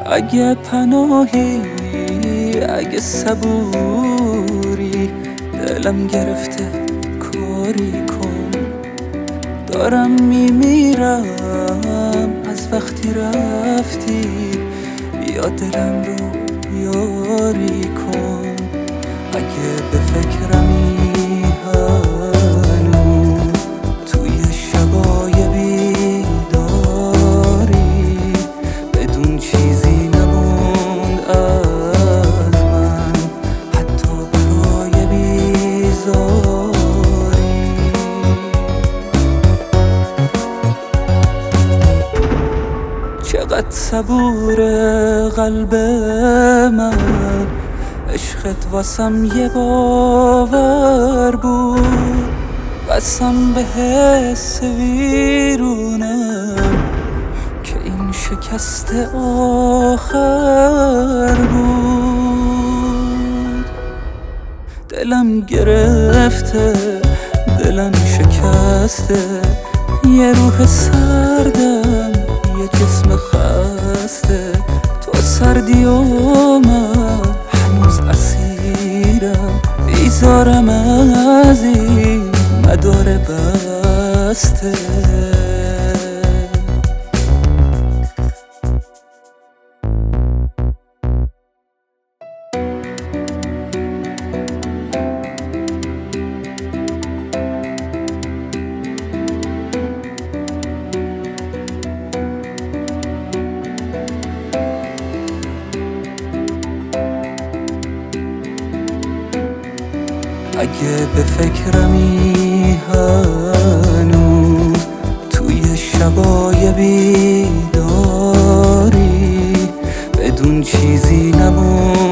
اگه پناهی، اگه صبوری، دلم گرفته کاری کن. دارم میمیرم از وقتی رفتی، بیا دلم رو یاری کن. اگه به فکرمی هنوز توی شبای بیداری، بدون چیزی نموند از من حتی برای بیزاری. چقدر صبور قلب من، عشقت واسم یه باور بود. قسم به حس ویرونم که این شکست آخر بود. دلم گرفته، دلم شکسته، یه روح سردم، یه جسم خسته. تو سردی و من هنوز اسیرم، بیزارم از این مدار بسته. اگه به فکرمی هنوز توی شبای بیداری، بدون چیزی نمون